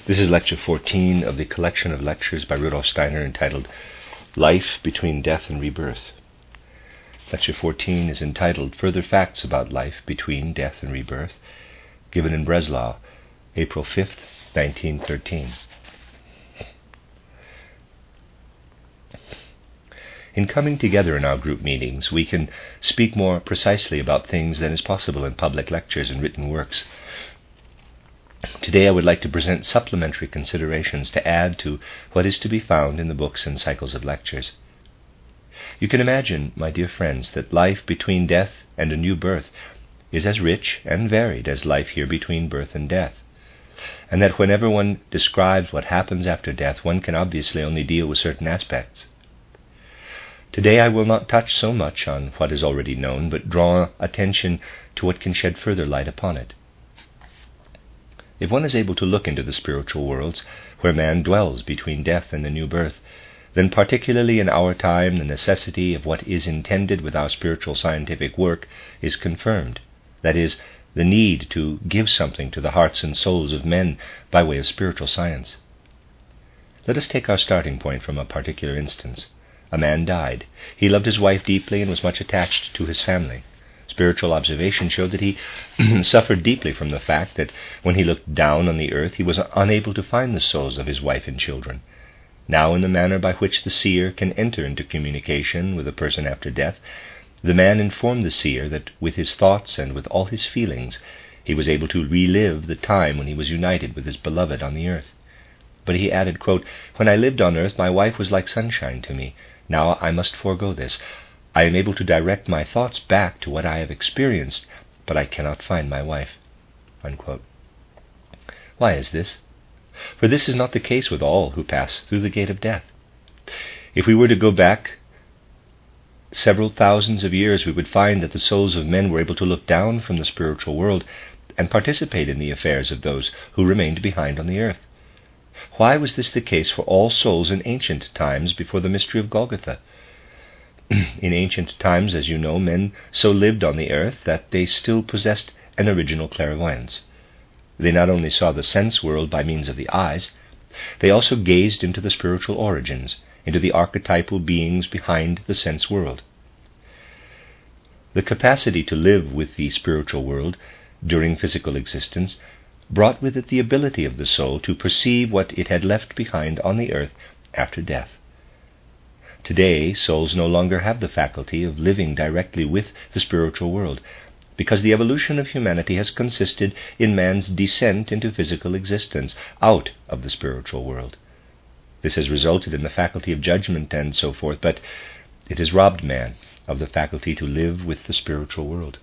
This is lecture 14 of the collection of lectures by Rudolf Steiner entitled Life Between Death and Rebirth. Lecture 14 is entitled Further Facts About Life Between Death and Rebirth, given in Breslau, April 5th, 1913. In coming together in our group meetings, we can speak more precisely about things than is possible in public lectures and written works. Today I would like to present supplementary considerations to add to what is to be found in the books and cycles of lectures. You can imagine, my dear friends, that life between death and a new birth is as rich and varied as life here between birth and death, and that whenever one describes what happens after death, one can obviously only deal with certain aspects. Today I will not touch so much on what is already known, but draw attention to what can shed further light upon it. If one is able to look into the spiritual worlds where man dwells between death and the new birth, then particularly in our time the necessity of what is intended with our spiritual scientific work is confirmed, that is, the need to give something to the hearts and souls of men by way of spiritual science. Let us take our starting point from a particular instance. A man died. He loved his wife deeply and was much attached to his family. Spiritual observation showed that he suffered deeply from the fact that when he looked down on the earth, he was unable to find the souls of his wife and children. Now, in the manner by which the seer can enter into communication with a person after death, the man informed the seer that with his thoughts and with all his feelings, he was able to relive the time when he was united with his beloved on the earth. But he added, quote, "When I lived on earth, my wife was like sunshine to me. Now I must forego this. I am able to direct my thoughts back to what I have experienced, but I cannot find my wife." Unquote. Why is this? For this is not the case with all who pass through the gate of death. If we were to go back several thousands of years, we would find that the souls of men were able to look down from the spiritual world and participate in the affairs of those who remained behind on the earth. Why was this the case for all souls in ancient times before the mystery of Golgotha? In ancient times, as you know, men so lived on the earth that they still possessed an original clairvoyance. They not only saw the sense world by means of the eyes, they also gazed into the spiritual origins, into the archetypal beings behind the sense world. The capacity to live with the spiritual world during physical existence brought with it the ability of the soul to perceive what it had left behind on the earth after death. Today, souls no longer have the faculty of living directly with the spiritual world, because the evolution of humanity has consisted in man's descent into physical existence, out of the spiritual world. This has resulted in the faculty of judgment and so forth, but it has robbed man of the faculty to live with the spiritual world.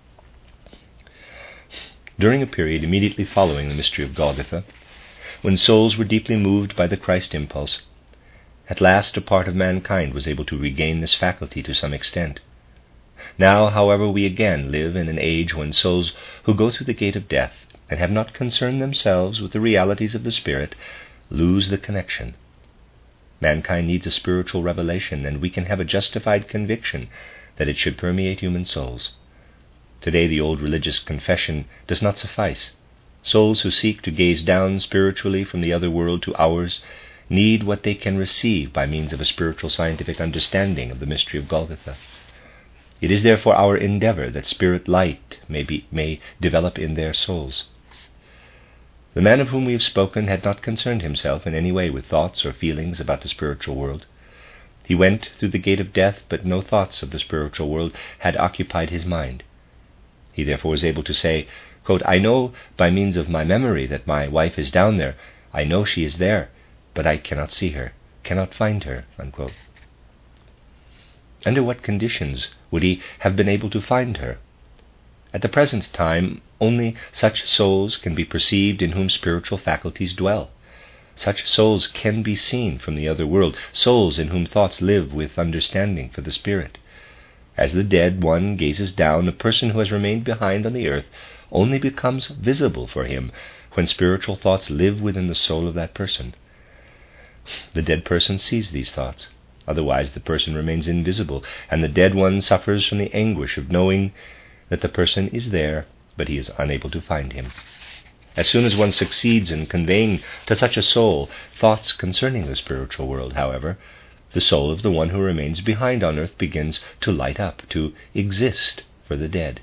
During a period immediately following the mystery of Golgotha, when souls were deeply moved by the Christ impulse, at last a part of mankind was able to regain this faculty to some extent. Now, however, we again live in an age when souls who go through the gate of death and have not concerned themselves with the realities of the Spirit lose the connection. Mankind needs a spiritual revelation, and we can have a justified conviction that it should permeate human souls. Today the old religious confession does not suffice. Souls who seek to gaze down spiritually from the other world to ours need what they can receive by means of a spiritual scientific understanding of the mystery of Golgotha. It is therefore our endeavor that spirit light may develop in their souls. The man of whom we have spoken had not concerned himself in any way with thoughts or feelings about the spiritual world. He went through the gate of death, but no thoughts of the spiritual world had occupied his mind. He therefore was able to say, quote, "I know by means of my memory that my wife is down there. I know she is there, but I cannot see her, cannot find her." Unquote. Under what conditions would he have been able to find her? At the present time, only such souls can be perceived in whom spiritual faculties dwell. Such souls can be seen from the other world, souls in whom thoughts live with understanding for the Spirit. As the dead one gazes down, a person who has remained behind on the earth only becomes visible for him when spiritual thoughts live within the soul of that person. The dead person sees these thoughts. Otherwise the person remains invisible, and the dead one suffers from the anguish of knowing that the person is there, but he is unable to find him. As soon as one succeeds in conveying to such a soul thoughts concerning the spiritual world, however, the soul of the one who remains behind on earth begins to light up, to exist for the dead.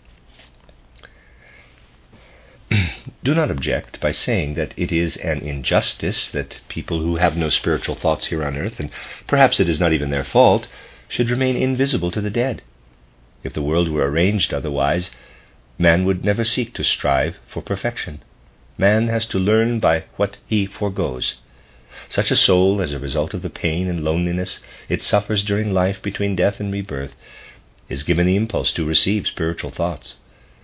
Do not object by saying that it is an injustice that people who have no spiritual thoughts here on earth, and perhaps it is not even their fault, should remain invisible to the dead. If the world were arranged otherwise, man would never seek to strive for perfection. Man has to learn by what he forgoes. Such a soul, as a result of the pain and loneliness it suffers during life between death and rebirth, is given the impulse to receive spiritual thoughts.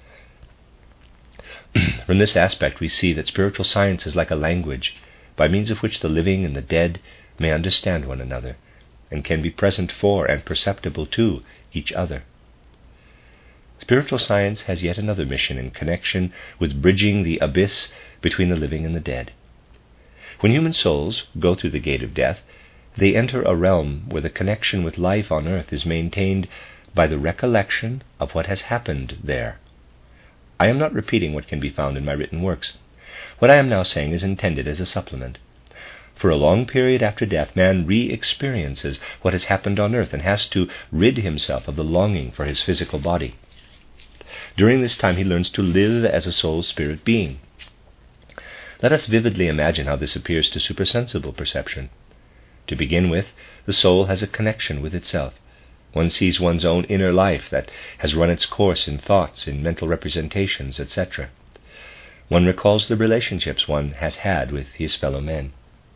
From this aspect we see that spiritual science is like a language by means of which the living and the dead may understand one another, and can be present for and perceptible to each other. Spiritual science has yet another mission in connection with bridging the abyss between the living and the dead. When human souls go through the gate of death, they enter a realm where the connection with life on earth is maintained by the recollection of what has happened there. I am not repeating what can be found in my written works. What I am now saying is intended as a supplement. For a long period after death, man re-experiences what has happened on earth and has to rid himself of the longing for his physical body. During this time he learns to live as a soul-spirit being. Let us vividly imagine how this appears to supersensible perception. To begin with, the soul has a connection with itself. One sees one's own inner life that has run its course in thoughts, in mental representations, etc. One recalls the relationships one has had with his fellow men.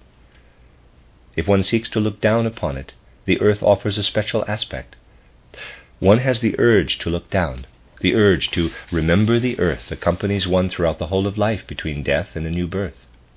If one seeks to look down upon it, the earth offers a special aspect. One has the urge to look down. The urge to remember the earth accompanies one throughout the whole of life between death and a new birth.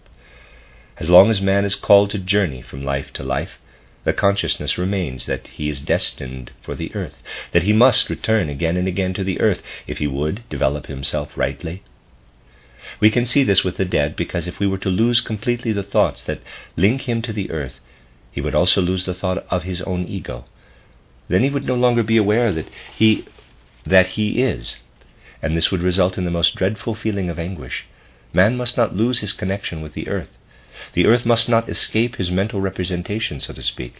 As long as man is called to journey from life to life, the consciousness remains that he is destined for the earth, that he must return again and again to the earth if he would develop himself rightly. We can see this with the dead, because if we were to lose completely the thoughts that link him to the earth, he would also lose the thought of his own ego. Then he would no longer be aware that he is, and this would result in the most dreadful feeling of anguish. Man must not lose his connection with the earth. The earth must not escape his mental representation, so to speak.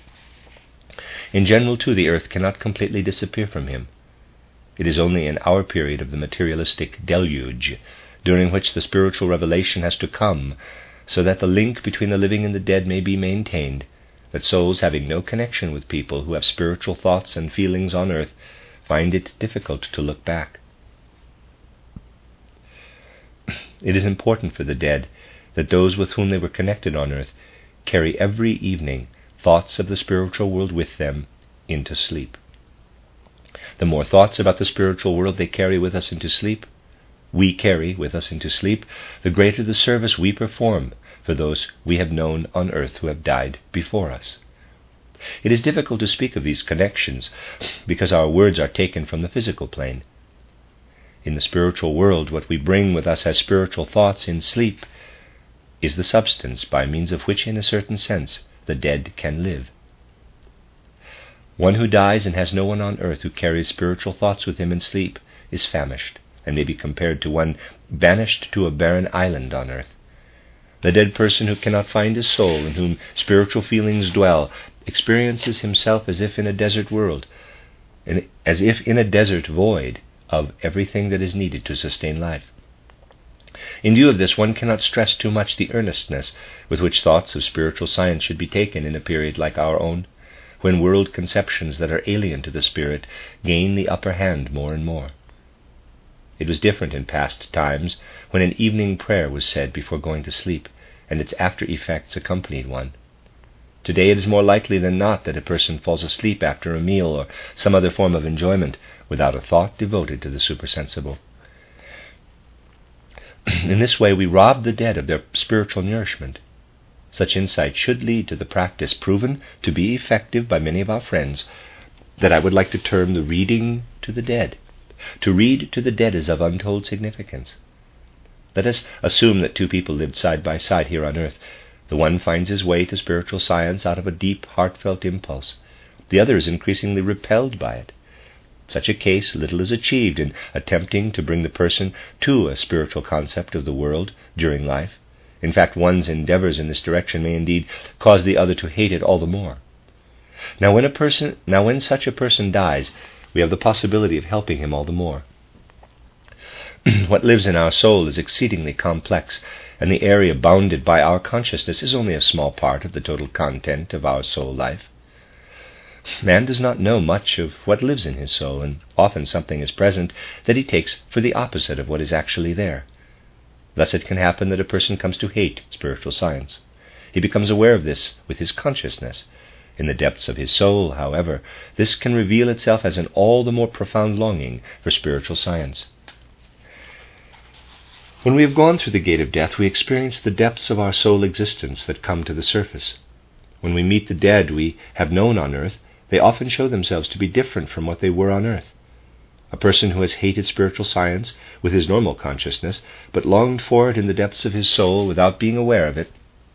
In general, too, the earth cannot completely disappear from him. It is only in our period of the materialistic deluge, during which the spiritual revelation has to come, so that the link between the living and the dead may be maintained, that souls having no connection with people who have spiritual thoughts and feelings on earth find it difficult to look back. It is important for the dead that those with whom they were connected on earth carry every evening thoughts of the spiritual world with them into sleep. The more thoughts about the spiritual world they carry with us into sleep, the greater the service we perform for those we have known on earth who have died before us. It is difficult to speak of these connections because our words are taken from the physical plane. In the spiritual world, what we bring with us as spiritual thoughts in sleep is the substance by means of which, in a certain sense, the dead can live. One who dies and has no one on earth who carries spiritual thoughts with him in sleep is famished, and may be compared to one banished to a barren island on earth. The dead person who cannot find his soul, in whom spiritual feelings dwell, experiences himself as if in a desert world, and as if in a desert void of everything that is needed to sustain life. In view of this, one cannot stress too much the earnestness with which thoughts of spiritual science should be taken in a period like our own, when world conceptions that are alien to the spirit gain the upper hand more and more. It was different in past times, when an evening prayer was said before going to sleep, and its after-effects accompanied one. Today it is more likely than not that a person falls asleep after a meal or some other form of enjoyment without a thought devoted to the supersensible. In this way we rob the dead of their spiritual nourishment. Such insight should lead to the practice, proven to be effective by many of our friends, that I would like to term the reading to the dead. To read to the dead is of untold significance. Let us assume that two people lived side by side here on earth. The one finds his way to spiritual science out of a deep, heartfelt impulse. The other is increasingly repelled by it. such a case, little is achieved in attempting to bring the person to a spiritual concept of the world during life. In fact, one's endeavors in this direction may indeed cause the other to hate it all the more. Now when such a person dies, we have the possibility of helping him all the more. What lives in our soul is exceedingly complex, and the area bounded by our consciousness is only a small part of the total content of our soul life. Man does not know much of what lives in his soul, and often something is present that he takes for the opposite of what is actually there. Thus it can happen that a person comes to hate spiritual science. He becomes aware of this with his consciousness. In the depths of his soul, however, this can reveal itself as an all the more profound longing for spiritual science. When we have gone through the gate of death, we experience the depths of our soul existence that come to the surface. When we meet the dead we have known on earth, they often show themselves to be different from what they were on earth. A person who has hated spiritual science with his normal consciousness, but longed for it in the depths of his soul without being aware of it,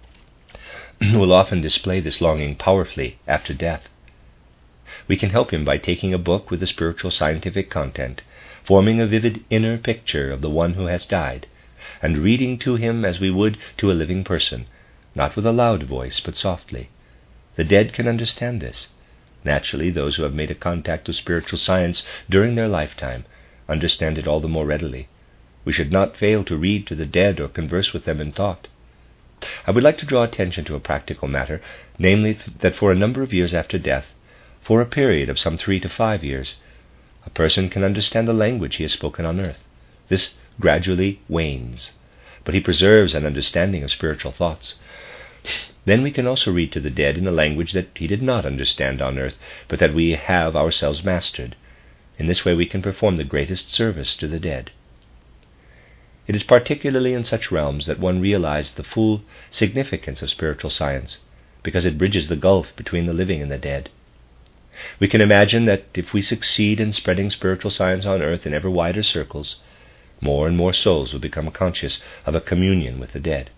will often display this longing powerfully after death. We can help him by taking a book with a spiritual scientific content, forming a vivid inner picture of the one who has died, and reading to him as we would to a living person, not with a loud voice, but softly. The dead can understand this. Naturally, those who have made a contact with spiritual science during their lifetime understand it all the more readily. We should not fail to read to the dead or converse with them in thought. I would like to draw attention to a practical matter, namely that for a number of years after death, for a period of some 3 to 5 years, a person can understand the language he has spoken on earth. This gradually wanes, but he preserves an understanding of spiritual thoughts. Then we can also read to the dead in a language that he did not understand on earth, but that we have ourselves mastered. In this way we can perform the greatest service to the dead. It is particularly in such realms that one realizes the full significance of spiritual science, because it bridges the gulf between the living and the dead. We can imagine that if we succeed in spreading spiritual science on earth in ever wider circles, more and more souls will become conscious of a communion with the dead.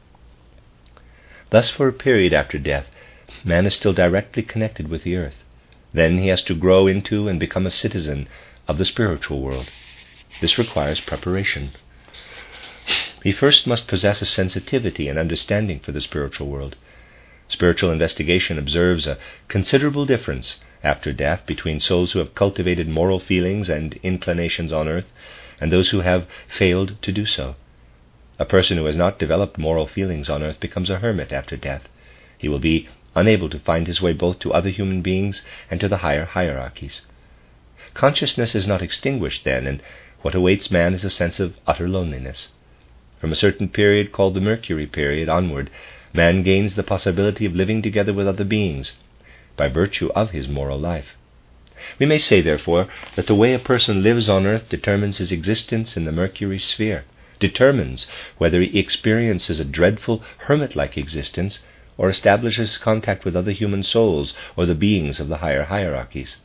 Thus, for a period after death, man is still directly connected with the earth. Then he has to grow into and become a citizen of the spiritual world. This requires preparation. He first must possess a sensitivity and understanding for the spiritual world. Spiritual investigation observes a considerable difference after death between souls who have cultivated moral feelings and inclinations on earth and those who have failed to do so. A person who has not developed moral feelings on earth becomes a hermit after death. He will be unable to find his way both to other human beings and to the higher hierarchies. Consciousness is not extinguished then, and what awaits man is a sense of utter loneliness. From a certain period called the Mercury period onward, man gains the possibility of living together with other beings by virtue of his moral life. We may say, therefore, that the way a person lives on earth determines his existence in the Mercury sphere, determines whether he experiences a dreadful hermit-like existence or establishes contact with other human souls or the beings of the higher hierarchies.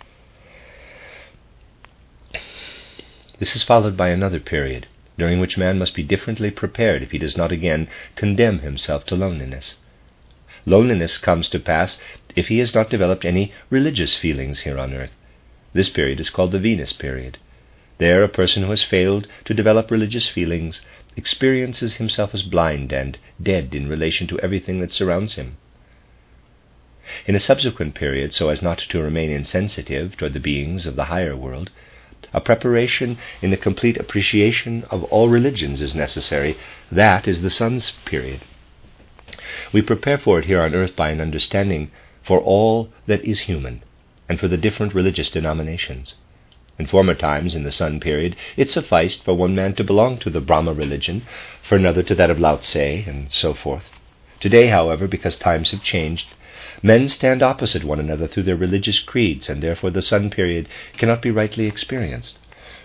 This is followed by another period, during which man must be differently prepared if he does not again condemn himself to loneliness. Loneliness comes to pass if he has not developed any religious feelings here on earth. This period is called the Venus period. There, a person who has failed to develop religious feelings experiences himself as blind and dead in relation to everything that surrounds him. In a subsequent period, so as not to remain insensitive toward the beings of the higher world, a preparation in the complete appreciation of all religions is necessary. That is the Sun's period. We prepare for it here on earth by an understanding for all that is human, and for the different religious denominations. In former times, in the Sun period, it sufficed for one man to belong to the Brahma religion, for another to that of Lao Tse, and so forth. Today, however, because times have changed, men stand opposite one another through their religious creeds, and therefore the Sun period cannot be rightly experienced.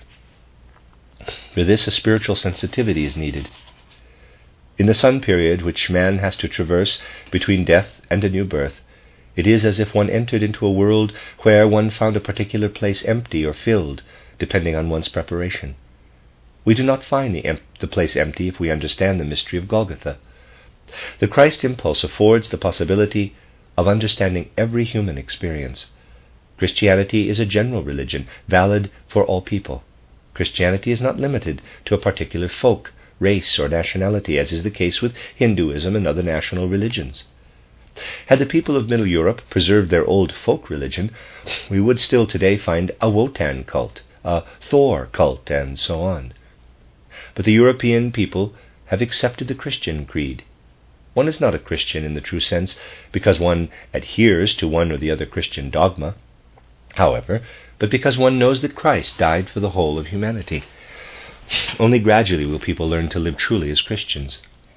For this, a spiritual sensitivity is needed. In the Sun period, which man has to traverse between death and a new birth, it is as if one entered into a world where one found a particular place empty or filled, depending on one's preparation. We do not find the place empty if we understand the mystery of Golgotha. The Christ impulse affords the possibility of understanding every human experience. Christianity is a general religion, valid for all people. Christianity is not limited to a particular folk, race, or nationality, as is the case with Hinduism and other national religions. Had the people of Middle Europe preserved their old folk religion, we would still today find a Wotan cult, a Thor cult, and so on. But the European people have accepted the Christian creed. One is not a Christian in the true sense because one adheres to one or the other Christian dogma, however, but because one knows that Christ died for the whole of humanity. Only gradually will people learn to live truly as Christians.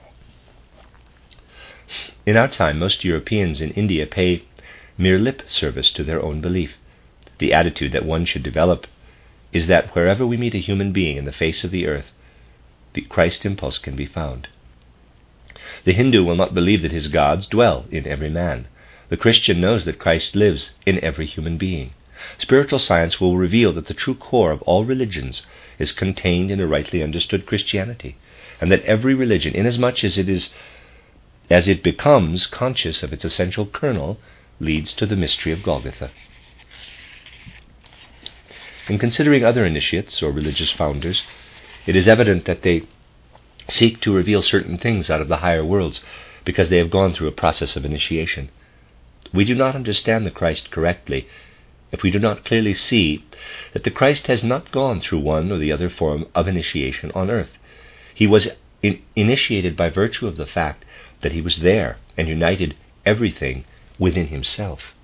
In our time, most Europeans in India pay mere lip service to their own belief. The attitude that one should develop is that wherever we meet a human being in the face of the earth, the Christ impulse can be found. The Hindu will not believe that his gods dwell in every man. The Christian knows that Christ lives in every human being. Spiritual science will reveal that the true core of all religions is contained in a rightly understood Christianity, and that every religion, inasmuch as it becomes conscious of its essential kernel, leads to the mystery of Golgotha. In considering other initiates or religious founders, it is evident that they seek to reveal certain things out of the higher worlds because they have gone through a process of initiation. We do not understand the Christ correctly if we do not clearly see that the Christ has not gone through one or the other form of initiation on earth. He was initiated by virtue of the fact that he was there and united everything within himself.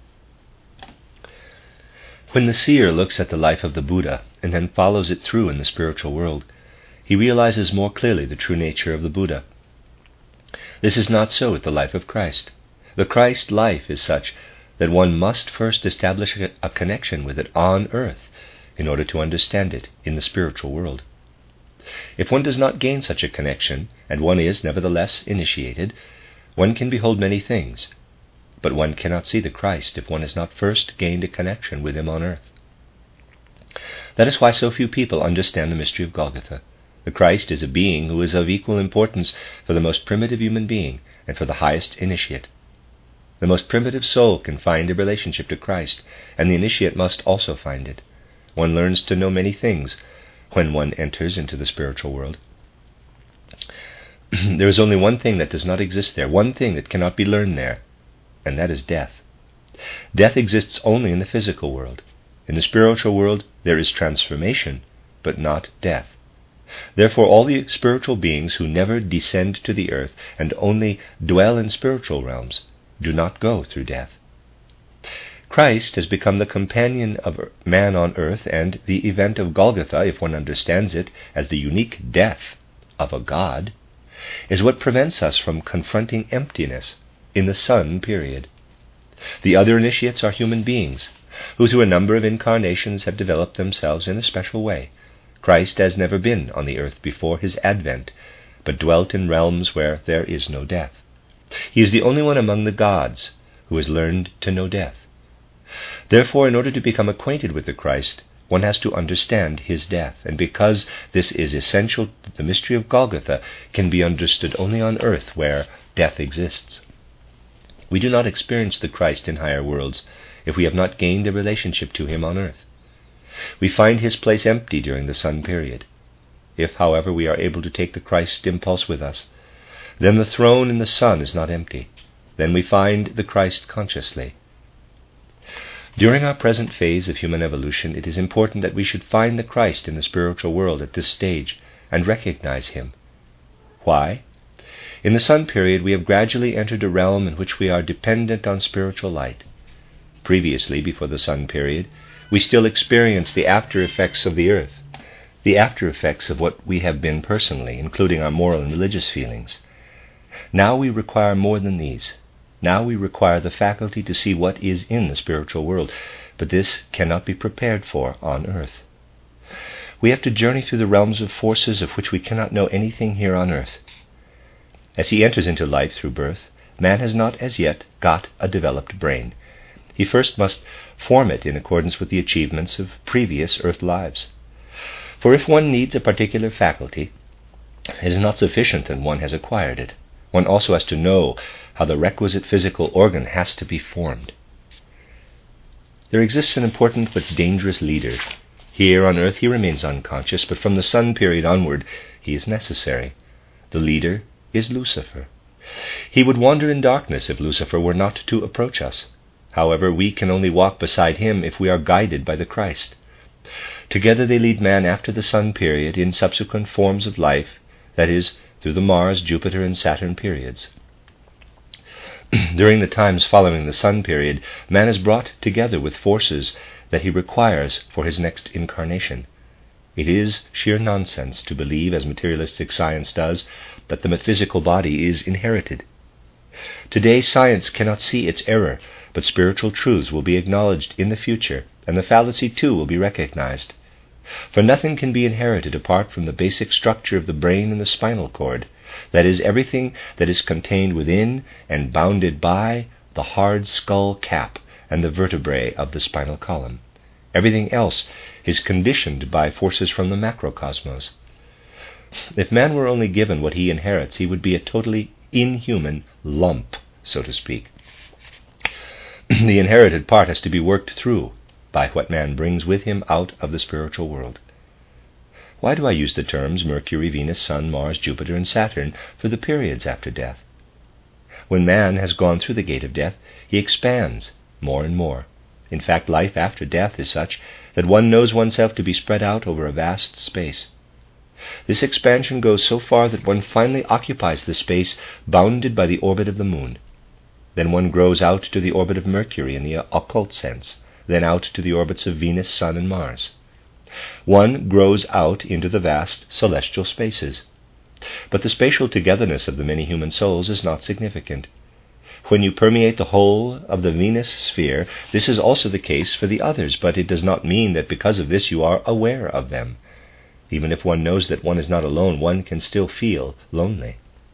When the seer looks at the life of the Buddha and then follows it through in the spiritual world, he realizes more clearly the true nature of the Buddha. This is not so with the life of Christ. The Christ life is such that one must first establish a connection with it on earth in order to understand it in the spiritual world. If one does not gain such a connection, and one is nevertheless initiated, one can behold many things, but one cannot see the Christ if one has not first gained a connection with him on earth. That is why so few people understand the mystery of Golgotha. The Christ is a being who is of equal importance for the most primitive human being and for the highest initiate. The most primitive soul can find a relationship to Christ, and the initiate must also find it. One learns to know many things when one enters into the spiritual world. There is only one thing that does not exist there, one thing that cannot be learned there, and that is death. Death exists only in the physical world. In the spiritual world there is transformation, but not death. Therefore all the spiritual beings who never descend to the earth and only dwell in spiritual realms do not go through death. Christ has become the companion of man on earth, and the event of Golgotha, if one understands it as the unique death of a god, is what prevents us from confronting emptiness in the sun period. The other initiates are human beings, who through a number of incarnations have developed themselves in a special way. Christ has never been on the earth before his advent, but dwelt in realms where there is no death. He is the only one among the gods who has learned to know death. Therefore, in order to become acquainted with the Christ, one has to understand his death, and because this is essential, the mystery of Golgotha can be understood only on earth where death exists. We do not experience the Christ in higher worlds if we have not gained a relationship to him on earth. We find his place empty during the sun period. If, however, we are able to take the Christ impulse with us, then the throne in the sun is not empty. Then we find the Christ consciously. During our present phase of human evolution, it is important that we should find the Christ in the spiritual world at this stage and recognize him. Why? In the sun period, we have gradually entered a realm in which we are dependent on spiritual light. Previously, before the sun period, we still experience the after effects of the earth, the after effects of what we have been personally, including our moral and religious feelings. Now we require more than these. Now we require the faculty to see what is in the spiritual world, but this cannot be prepared for on earth. We have to journey through the realms of forces of which we cannot know anything here on earth. As he enters into life through birth, man has not as yet got a developed brain. He first must form it in accordance with the achievements of previous earth lives. For if one needs a particular faculty, it is not sufficient that one has acquired it. One also has to know how the requisite physical organ has to be formed. There exists an important but dangerous leader. Here on earth he remains unconscious, but from the sun period onward he is necessary. The leader is Lucifer. He would wander in darkness if Lucifer were not to approach us. However, we can only walk beside him if we are guided by the Christ. Together they lead man after the sun period in subsequent forms of life, that is, through the Mars, Jupiter, and Saturn periods. During the times following the sun period, man is brought together with forces that he requires for his next incarnation. It is sheer nonsense to believe, as materialistic science does, that the physical body is inherited. Today science cannot see its error, but spiritual truths will be acknowledged in the future, and the fallacy too will be recognized. For nothing can be inherited apart from the basic structure of the brain and the spinal cord, that is, everything that is contained within and bounded by the hard skull cap and the vertebrae of the spinal column. Everything else is conditioned by forces from the macrocosmos. If man were only given what he inherits, he would be a totally inhuman lump, so to speak. The inherited part has to be worked through by what man brings with him out of the spiritual world. Why do I use the terms Mercury, Venus, Sun, Mars, Jupiter, and Saturn for the periods after death? When man has gone through the gate of death, he expands more and more. In fact, life after death is such that one knows oneself to be spread out over a vast space. This expansion goes so far that one finally occupies the space bounded by the orbit of the moon. Then one grows out to the orbit of Mercury in the occult sense, then out to the orbits of Venus, Sun, and Mars. One grows out into the vast celestial spaces. But the spatial togetherness of the many human souls is not significant. When you permeate the whole of the Venus sphere, this is also the case for the others, but it does not mean that because of this you are aware of them. Even if one knows that one is not alone, one can still feel lonely.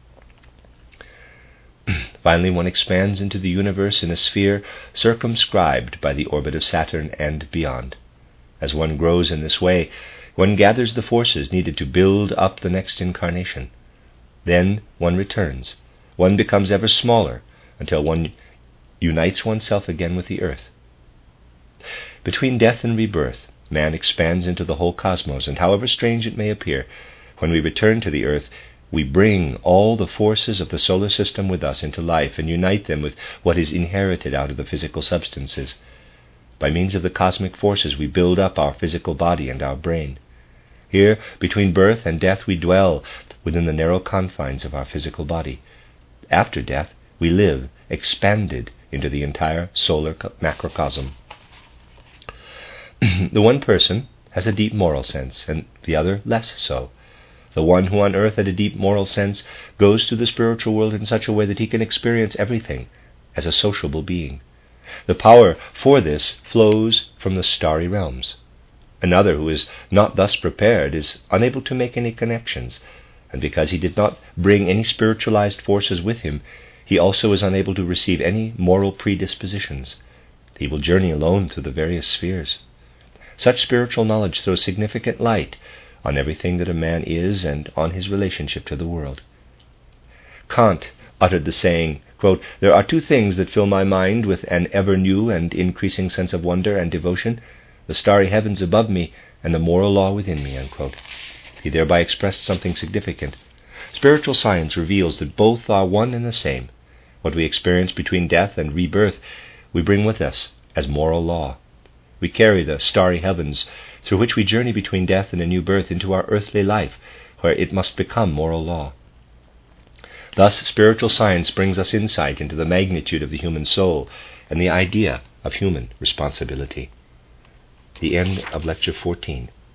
Finally, one expands into the universe in a sphere circumscribed by the orbit of Saturn and beyond. As one grows in this way, one gathers the forces needed to build up the next incarnation. Then one returns. One becomes ever smaller until one unites oneself again with the earth. Between death and rebirth, man expands into the whole cosmos, and however strange it may appear, when we return to the earth, we bring all the forces of the solar system with us into life and unite them with what is inherited out of the physical substances. By means of the cosmic forces, we build up our physical body and our brain. Here, between birth and death, we dwell within the narrow confines of our physical body. After death, we live, expanded into the entire solar macrocosm. The one person has a deep moral sense, and the other less so. The one who on earth had a deep moral sense goes to the spiritual world in such a way that he can experience everything as a sociable being. The power for this flows from the starry realms. Another who is not thus prepared is unable to make any connections, and because he did not bring any spiritualized forces with him, he also is unable to receive any moral predispositions. He will journey alone through the various spheres. Such spiritual knowledge throws significant light on everything that a man is and on his relationship to the world. Kant uttered the saying, quote, "There are two things that fill my mind with an ever new and increasing sense of wonder and devotion, the starry heavens above me and the moral law within me," unquote. He thereby expressed something significant. Spiritual science reveals that both are one and the same. What we experience between death and rebirth, we bring with us as moral law. We carry the starry heavens through which we journey between death and a new birth into our earthly life, where it must become moral law. Thus, spiritual science brings us insight into the magnitude of the human soul and the idea of human responsibility. The end of Lecture 14.